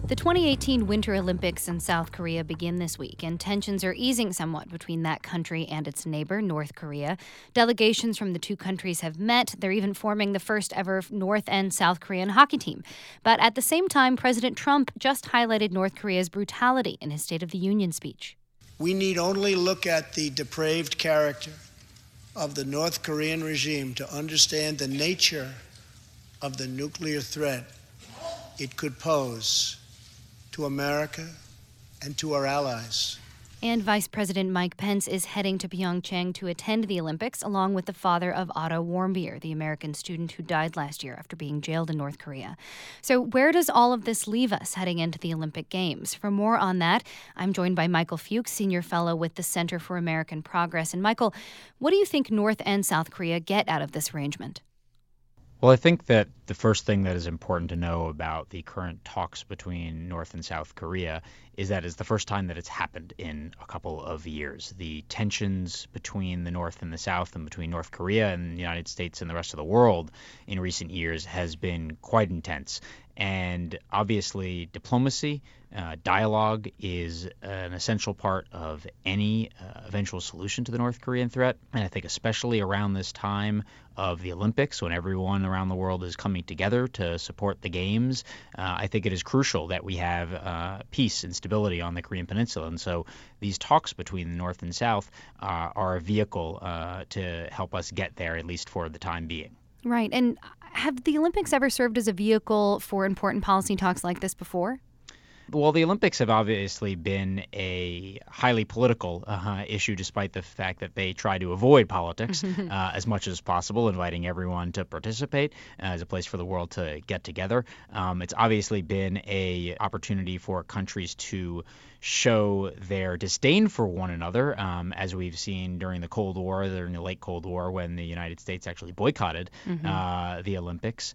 The 2018 Winter Olympics in South Korea begin this week, and tensions are easing somewhat between that country and its neighbor, North Korea. Delegations from the two countries have met. They're even forming the first ever North and South Korean hockey team. But at the same time, President Trump just highlighted North Korea's brutality in his State of the Union speech. We need only look at the depraved character of the North Korean regime to understand the nature of the nuclear threat it could pose to America and to our allies. And Vice President Mike Pence is heading to Pyeongchang to attend the Olympics, along with the father of Otto Warmbier, the American student who died last year after being jailed in North Korea. So where does all of this leave us heading into the Olympic Games? For more on that, I'm joined by Michael Fuchs, Senior Fellow with the Center for American Progress. And Michael, what do you think North and South Korea get out of this arrangement? Well, I think that the first thing that is important to know about the current talks between North and South Korea is that it's the first time that it's happened in a couple of years. The tensions between the North and the South and between North Korea and the United States and the rest of the world in recent years has been quite intense. And obviously, diplomacy, dialogue is an essential part of any eventual solution to the North Korean threat. And I think especially around this time of the Olympics, when everyone around the world is coming together to support the Games, I think it is crucial that we have peace and stability on the Korean Peninsula. And so these talks between the North and South are a vehicle to help us get there, at least for the time being. Right. And have the Olympics ever served as a vehicle for important policy talks like this before? Well, the Olympics have obviously been a highly political issue, despite the fact that they try to avoid politics as much as possible, inviting everyone to participate as a place for the world to get together. It's obviously been an opportunity for countries to show their disdain for one another, as we've seen during the Cold War, during the late Cold War, when the United States actually boycotted the Olympics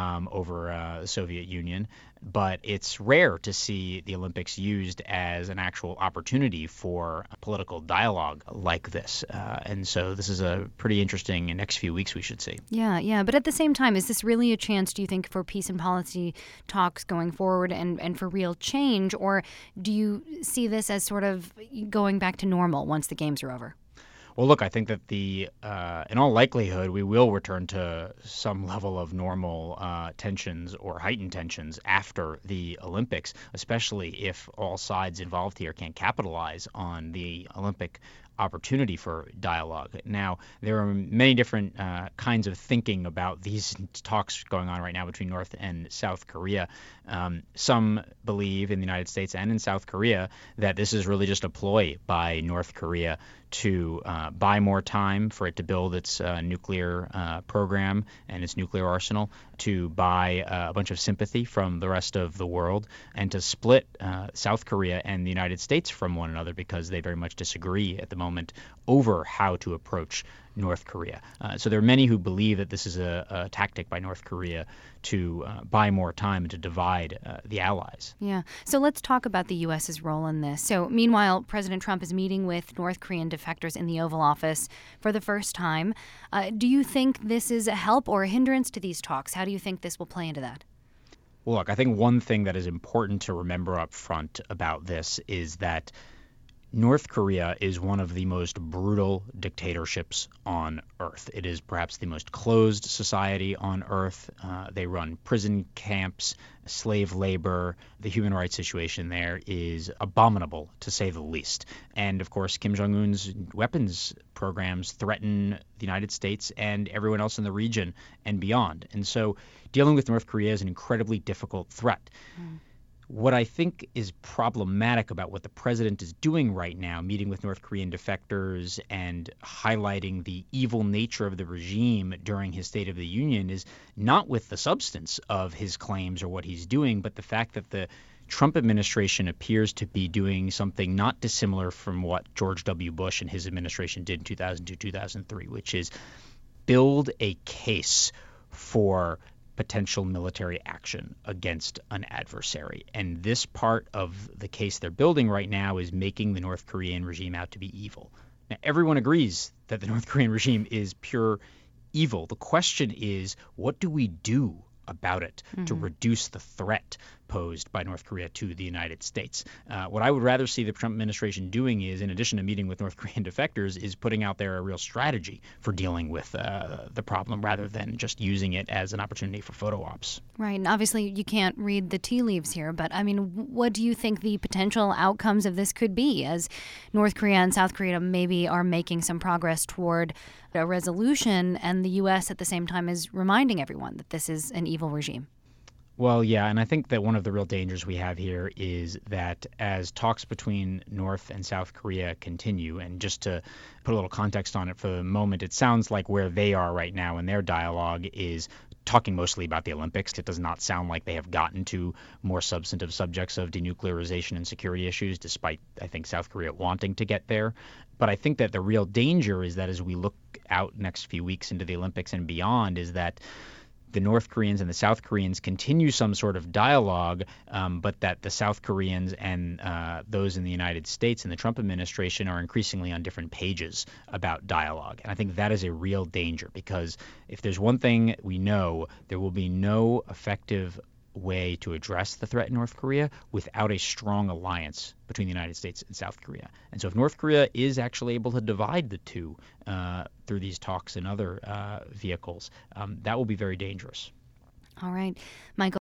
over the Soviet Union. But it's rare to see the Olympics used as an actual opportunity for a political dialogue like this. And so this is a pretty interesting next few weeks we should see. Yeah. But at the same time, is this really a chance, do you think, for peace and policy talks going forward and for real change? Or do you see this as sort of going back to normal once the Games are over? Well, look, I think that in all likelihood, we will return to some level of normal tensions or heightened tensions after the Olympics, especially if all sides involved here can capitalize on the Olympic opportunity for dialogue. Now, there are many different kinds of thinking about these talks going on right now between North and South Korea. Some believe in the United States and in South Korea that this is really just a ploy by North Korea to buy more time for it to build its nuclear program and its nuclear arsenal, to buy a bunch of sympathy from the rest of the world, and to split South Korea and the United States from one another because they very much disagree at the moment over how to approach North Korea. So there are many who believe that this is a tactic by North Korea to buy more time and to divide the allies. Yeah. So let's talk about the U.S.'s role in this. So meanwhile, President Trump is meeting with North Korean defectors in the Oval Office for the first time. Do you think this is a help or a hindrance to these talks? How do you think this will play into that? Well, look, I think one thing that is important to remember up front about this is that North Korea is one of the most brutal dictatorships on earth. It is perhaps the most closed society on earth. They run prison camps, slave labor. The human rights situation there is abominable, to say the least. And, of course, Kim Jong-un's weapons programs threaten the United States and everyone else in the region and beyond. And so dealing with North Korea is an incredibly difficult threat. What I think is problematic about what the president is doing right now, meeting with North Korean defectors and highlighting the evil nature of the regime during his State of the Union, is not with the substance of his claims or what he's doing, but the fact that the Trump administration appears to be doing something not dissimilar from what George W. Bush and his administration did in 2002-2003, which is build a case for potential military action against an adversary. And this part of the case they're building right now is making the North Korean regime out to be evil. Now, everyone agrees that the North Korean regime is pure evil. The question is, what do we do about it to reduce the threat posed by North Korea to the United States. What I would rather see the Trump administration doing is, in addition to meeting with North Korean defectors, is putting out there a real strategy for dealing with the problem rather than just using it as an opportunity for photo ops. Right. And obviously, you can't read the tea leaves here, but I mean, what do you think the potential outcomes of this could be as North Korea and South Korea maybe are making some progress toward a resolution, and the U.S. at the same time is reminding everyone that this is an evil regime? Well, yeah, and I think that one of the real dangers we have here is that as talks between North and South Korea continue, and just to put a little context on it for the moment, it sounds like where they are right now in their dialogue is talking mostly about the Olympics. It does not sound like they have gotten to more substantive subjects of denuclearization and security issues, despite, I think, South Korea wanting to get there. But I think that the real danger is that as we look out next few weeks into the Olympics and beyond, is that the North Koreans and the South Koreans continue some sort of dialogue, but that the South Koreans and those in the United States and the Trump administration are increasingly on different pages about dialogue. And I think that is a real danger, because if there's one thing we know, there will be no effective way to address the threat in North Korea without a strong alliance between the United States and South Korea. And so if North Korea is actually able to divide the two through these talks and other vehicles, that will be very dangerous. All right. Michael.